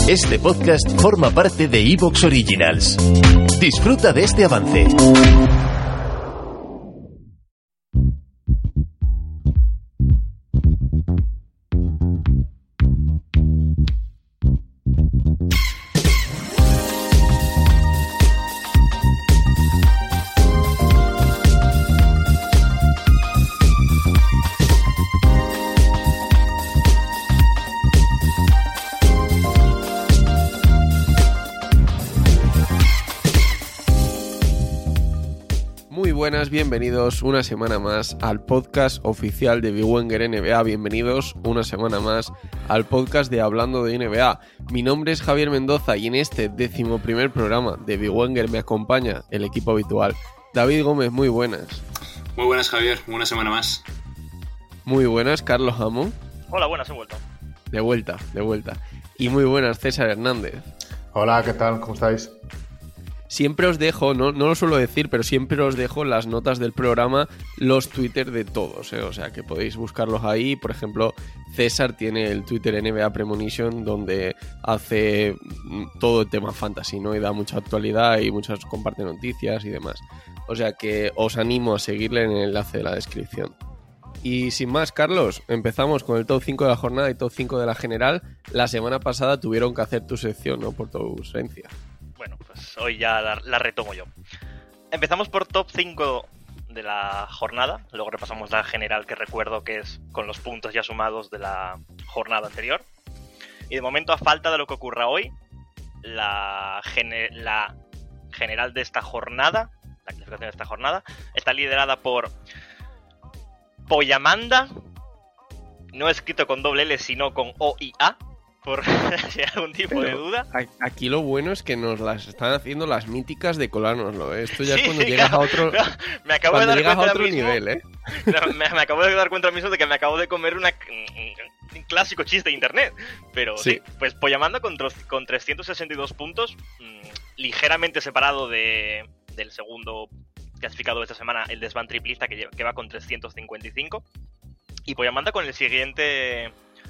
Este podcast forma parte de Evox Originals. Disfruta de este avance. Muy buenas, bienvenidos una semana más al podcast oficial de Big Wenger NBA. Bienvenidos una semana más al podcast de Hablando de NBA. Mi nombre es Javier Mendoza y en este 11º programa de Big Wenger me acompaña el equipo habitual. David Gómez, muy buenas. Muy buenas, Javier, una semana más. Muy buenas, Carlos Amo. Hola, buenas, he vuelto. De vuelta. Y muy buenas, César Hernández. Hola, ¿qué tal? ¿Cómo estáis? Siempre os dejo, no lo suelo decir, pero siempre os dejo en las notas del programa los Twitter de todos, o sea que podéis buscarlos ahí. Por ejemplo, César tiene el Twitter NBA Premonition, donde hace todo el tema fantasy, ¿no? Y da mucha actualidad y comparte noticias y demás. O sea que os animo a seguirle en el enlace de la descripción. Y sin más, Carlos, empezamos con el top 5 de la jornada y top 5 de la general. La semana pasada tuvieron que hacer tu sección, ¿no? Por tu ausencia. Bueno, pues hoy ya la retomo yo. Empezamos por top 5 de la jornada, luego repasamos la general, que recuerdo que es con los puntos ya sumados de la jornada anterior. Y de momento, a falta de lo que ocurra hoy, la general de esta jornada, la clasificación de esta jornada, está liderada por Poyamanda, no escrito con doble L, sino con O y A, por si hay algún tipo de duda. Aquí lo bueno es que nos las están haciendo las míticas de colárnoslo, ¿eh? Esto ya es cuando Sí, llegas claro, a otro, claro. Me acabo de dar cuenta a otro mismo, nivel, ¿eh? Me acabo de dar cuenta mismo de que me acabo de comer un clásico chiste de internet. Pero sí, pues Poyamanda con 362 puntos, ligeramente separado del segundo clasificado de esta semana, el Desván Triplista, que va con 355. Y Poyamanda con el siguiente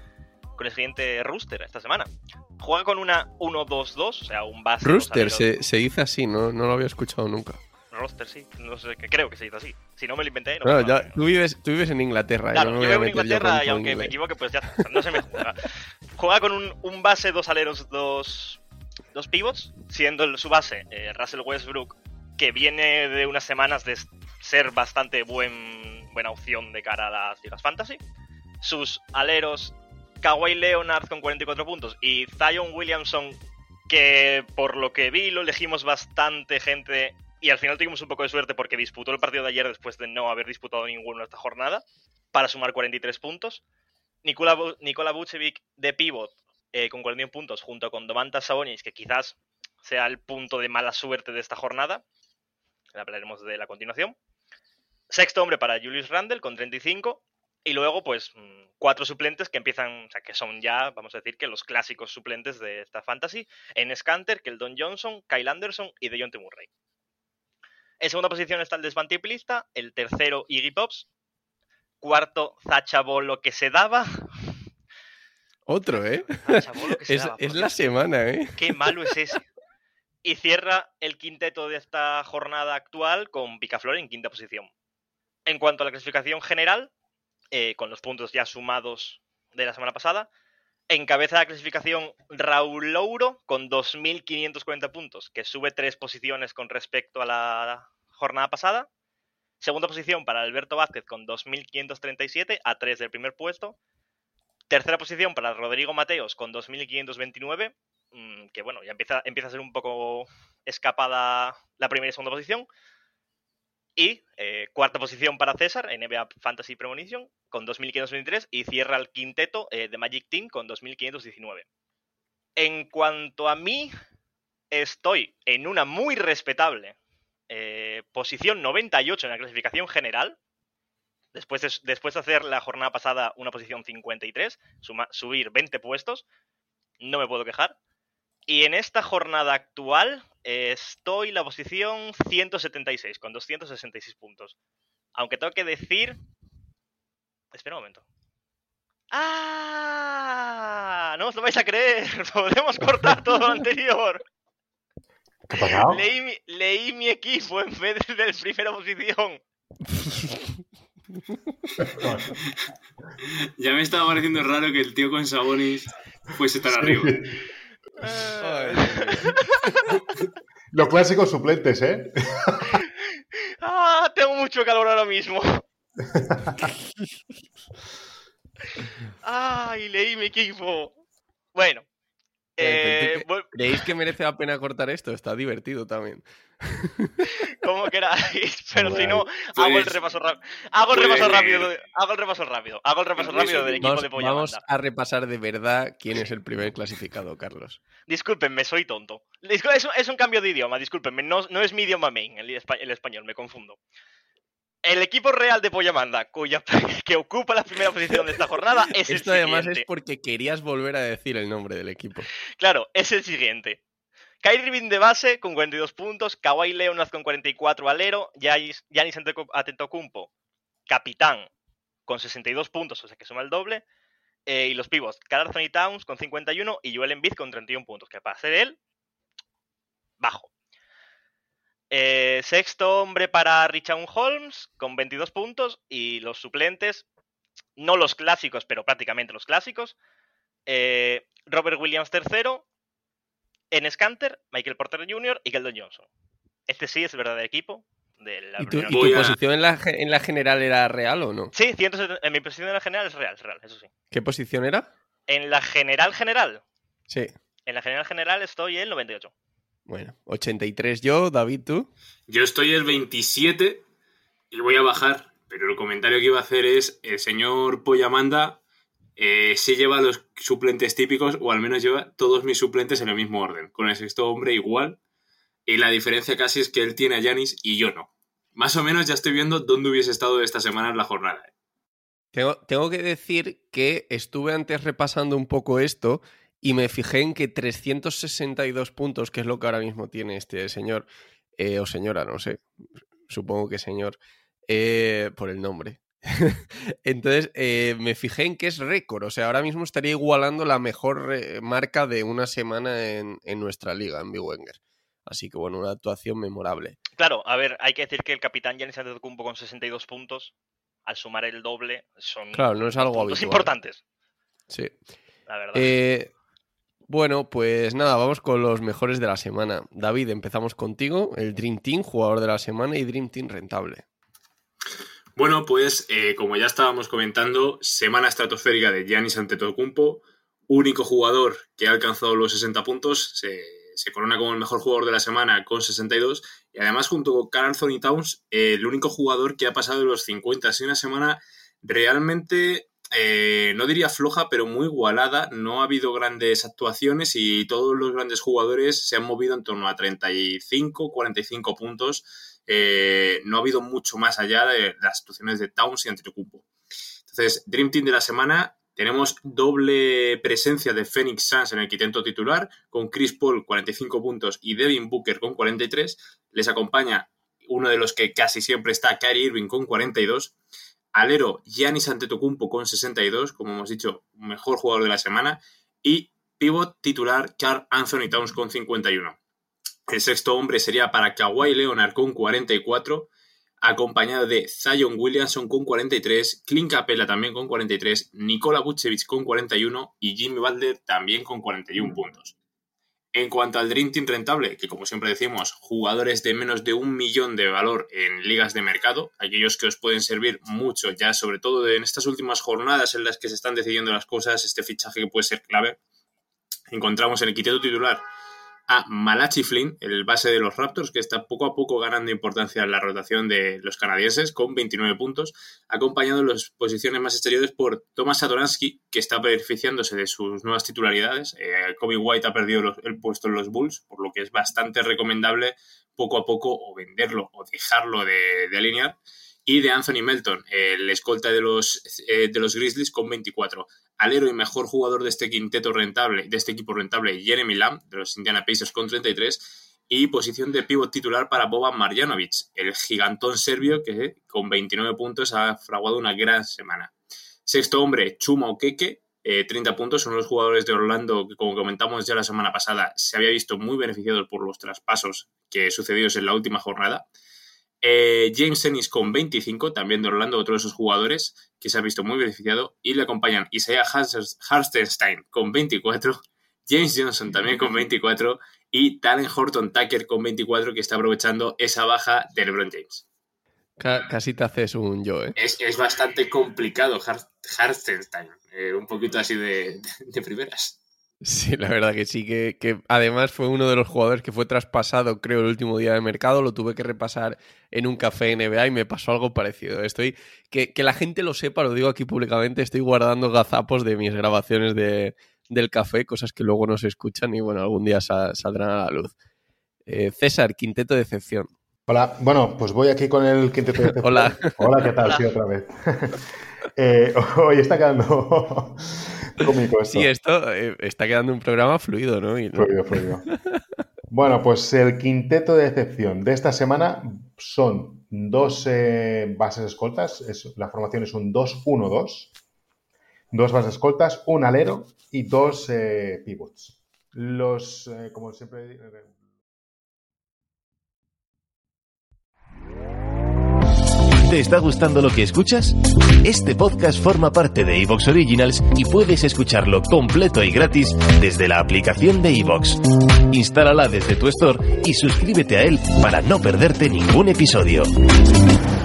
rooster esta semana. Juega con una 1-2-2, o sea, un base. Rooster, se dice así, no lo había escuchado nunca. Roster, sí, no sé, creo que se dice así. Si no me lo inventé, no. Claro, ya, tú vives en Inglaterra. Claro, yo vivo en Inglaterra y aunque me equivoque, pues ya no se me juega. Juega con un base, dos aleros, dos pivots, siendo su base Russell Westbrook, que viene de unas semanas de ser bastante buena opción de cara a las ligas fantasy. Sus aleros, Kawhi Leonard con 44 puntos y Zion Williamson, que por lo que vi lo elegimos bastante gente y al final tuvimos un poco de suerte porque disputó el partido de ayer después de no haber disputado ninguno esta jornada para sumar 43 puntos. Nikola Vucevic de pivot con 41 puntos junto con Domantas Sabonis, que quizás sea el punto de mala suerte de esta jornada. Hablaremos de la continuación. Sexto hombre para Julius Randle con 35. Y luego, pues, 4 suplentes que empiezan, o sea, que son ya, vamos a decir, que los clásicos suplentes de esta fantasy. Enes Kanter, Keldon Johnson, Kyle Anderson y DeJounte Murray. En segunda posición está el Desván Triplista. El tercero, Iggy Pops. Cuarto, Zachabolo, que se daba. Otro, ¿eh? Es la semana, ¿eh? Qué malo es ese. Y cierra el quinteto de esta jornada actual con Picaflor en quinta posición. En cuanto a la clasificación general, con los puntos ya sumados de la semana pasada, encabeza la clasificación Raúl Louro con 2.540 puntos, que sube 3 posiciones con respecto a la jornada pasada. Segunda posición para Alberto Vázquez con 2.537, a 3 del primer puesto. Tercera posición para Rodrigo Mateos con 2.529, que bueno, ya empieza a ser un poco escapada la primera y segunda posición. Y cuarta posición para César, NBA Fantasy Premonition, con 2.523, y cierra el quinteto de Magic Team con 2.519. En cuanto a mí, estoy en una muy respetable posición 98 en la clasificación general. Después de hacer la jornada pasada una posición 53, subir 20 puestos, no me puedo quejar. Y en esta jornada actual estoy en la posición 176, con 266 puntos. Aunque tengo que decir... Espera un momento. ¡Ah! No os lo vais a creer. Podemos cortar todo lo anterior. ¿Qué ha pasado? Leí mi equipo en vez de primera posición. Ya me estaba pareciendo raro que el tío con Sabonis fuese tan arriba. Ay, Dios mío. Los clásicos suplentes, ¿eh? Tengo mucho calor ahora mismo. ¡Ay, leí mi equipo! Bueno. ¿Creéis que merece la pena cortar esto? Está divertido también. Como queráis, pero si no, Pues, hago el repaso rápido. Hago el repaso rápido del equipo de Polla Vamos Banda. a repasar de verdad quién es el primer clasificado, Carlos. Discúlpenme, soy tonto. Es un cambio de idioma, discúlpenme. No es mi idioma main, el español, me confundo. El equipo real de Poyamanda, que ocupa la primera posición de esta jornada, es Esto el además siguiente. es porque querías volver a decir el nombre del equipo. Claro, es el siguiente. Kyrie Irving de base con 42 puntos, Kawhi Leonard con 44 alero, Giannis Antetokounmpo, capitán, con 62 puntos, o sea que suma el doble, y los pivots, Karl Anthony Towns con 51 y Joel Embiid con 31 puntos, que para ser él, bajo. Sexto hombre para Richaun Holmes con 22 puntos y los suplentes, no los clásicos, pero prácticamente los clásicos, Robert Williams III, Enes Kanter, Michael Porter Jr. y Keldon Johnson. Este sí es el verdadero equipo de la ¿Y tu primera. posición en la general era real o no? Sí, 170, en mi posición en la general es real, eso sí. ¿Qué posición era? En la general. Sí. En la general estoy en 98. Bueno, 83 yo, David, ¿tú? Yo estoy el 27 y voy a bajar, pero el comentario que iba a hacer es: el señor Poyamanda se lleva los suplentes típicos, o al menos lleva todos mis suplentes en el mismo orden, con el sexto hombre igual, y la diferencia casi es que él tiene a Giannis y yo no. Más o menos ya estoy viendo dónde hubiese estado esta semana en la jornada. Tengo que decir que estuve antes repasando un poco esto y me fijé en que 362 puntos, que es lo que ahora mismo tiene este señor, o señora, no sé, supongo que señor, por el nombre. Entonces me fijé en que es récord, o sea, ahora mismo estaría igualando la mejor marca de una semana en nuestra liga, en Big Wenger. Así que bueno, una actuación memorable. Claro, a ver, hay que decir que el capitán Giannis Antetokounmpo con 62 puntos, al sumar el doble, son Claro, no es algo puntos habitual. importantes. Sí. La verdad. Bueno, pues nada, vamos con los mejores de la semana. David, empezamos contigo, el Dream Team, jugador de la semana y Dream Team rentable. Bueno, pues como ya estábamos comentando, semana estratosférica de Giannis Antetokounmpo, único jugador que ha alcanzado los 60 puntos, se corona como el mejor jugador de la semana con 62, y además junto con Karl Anthony Towns, el único jugador que ha pasado de los 50. Ha sido una semana realmente, no diría floja, pero muy igualada. No ha habido grandes actuaciones y todos los grandes jugadores se han movido en torno a 35, 45 puntos. No ha habido mucho más allá de las actuaciones de Towns y Antetokounmpo. Entonces, Dream Team de la semana, tenemos doble presencia de Phoenix Suns en el quinteto titular, con Chris Paul 45 puntos y Devin Booker con 43. Les acompaña uno de los que casi siempre está, Kyrie Irving con 42. Alero, Giannis Antetokounmpo con 62, como hemos dicho, mejor jugador de la semana. Y pivot titular, Karl Anthony Towns con 51. El sexto hombre sería para Kawhi Leonard con 44, acompañado de Zion Williamson con 43, Clint Capela también con 43, Nikola Vucevic con 41 y Jimmy Butler también con 41 puntos. En cuanto al Dream Team rentable, que como siempre decimos, jugadores de menos de 1 millón de valor en ligas de mercado, aquellos que os pueden servir mucho ya, sobre todo en estas últimas jornadas en las que se están decidiendo las cosas, este fichaje que puede ser clave, encontramos en el quinteto titular a Malachi Flynn, el base de los Raptors, que está poco a poco ganando importancia en la rotación de los canadienses, con 29 puntos, acompañado en las posiciones más exteriores por Tomas Satoransky, que está beneficiándose de sus nuevas titularidades. Kobe White ha perdido el puesto en los Bulls, por lo que es bastante recomendable poco a poco o venderlo o dejarlo de alinear. Y de Anthony Melton, el escolta de los Grizzlies, con 24. Alero y mejor jugador de este quinteto rentable, de este equipo rentable, Jeremy Lamb, de los Indiana Pacers, con 33. Y posición de pívot titular para Boban Marjanovic, el gigantón serbio que con 29 puntos ha fraguado una gran semana. Sexto hombre, Chuma Okeke, 30 puntos. Uno de los jugadores de Orlando que, como comentamos ya la semana pasada, se había visto muy beneficiado por los traspasos que sucedidos en la última jornada. James Ennis con 25, también de Orlando, otro de esos jugadores que se ha visto muy beneficiado. Y le acompañan Isaiah Hartenstein con 24, James Johnson también con 24 y Talen Horton Tucker con 24, que está aprovechando esa baja de LeBron James. Casi te haces un yo, ¿eh? Es bastante complicado Hartenstein, un poquito así de primeras. Sí, la verdad que sí, que además fue uno de los jugadores que fue traspasado, creo, el último día de mercado. Lo tuve que repasar en un café NBA y me pasó algo parecido. Que la gente lo sepa, lo digo aquí públicamente, estoy guardando gazapos de mis grabaciones del café, cosas que luego no se escuchan y bueno, algún día saldrán a la luz. César, quinteto de excepción. Hola, bueno, pues voy aquí con el quinteto de excepción. Hola. Hola, ¿qué tal? Hola. Sí, otra vez. Hoy está quedando cómico esto. Sí, esto está quedando un programa fluido, ¿no? Fluido. Bueno, pues el quinteto de excepción de esta semana son 2 bases escoltas. La formación es un 2-1-2. 2 bases escoltas, un alero y 2 pivots. Como siempre... ¿Te está gustando lo que escuchas? Este podcast forma parte de iVoox Originals y puedes escucharlo completo y gratis desde la aplicación de iVoox. Instálala desde tu store y suscríbete a él para no perderte ningún episodio.